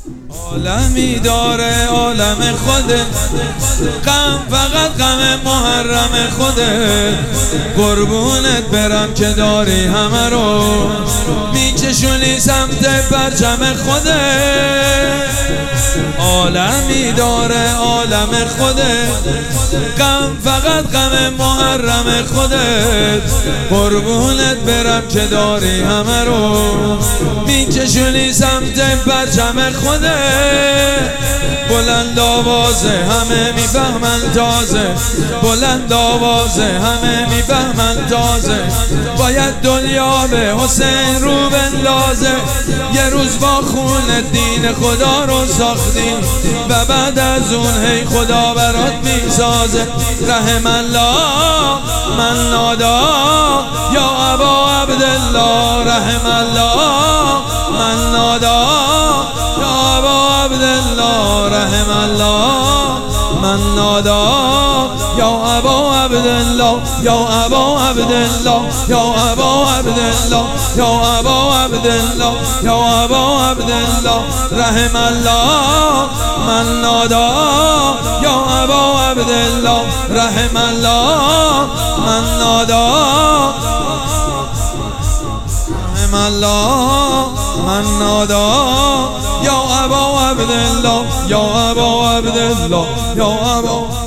عالمی داره عالم خوده، غم فقط غم محرم خوده. قربونت برم که داری همه رو میکشونی سمت پرچم خوده. عالمی داره عالم خوده، غم فقط غم محرم خودت. قربونت برم که داری همه رو میکشونی سمت پرچم خوده. بلند آوازه همه میفهمن تازه، بلند آوازه همه میفهمن تازه. باید دنیا به حسین رو بندازه. یه روز با خون دین خدا رو ساختی و بعد از اون هی خدا برات میسازه. رحم الله من نادا یا ابا عبدالله، رحم الله من نادا یا ابا عبدالله، رحم الله من نادا یا ابا عبدالله، یا ابا عبدالله، یا ابا عبدالله، یا ابا عبدالله، یا ابا عبدالله. رحم الله من نادا یا ابا عبدالله، رحم الله من نادا. رحم الله من نادا یا ابا عبدالله، یا ابا عبدالله، یا ابا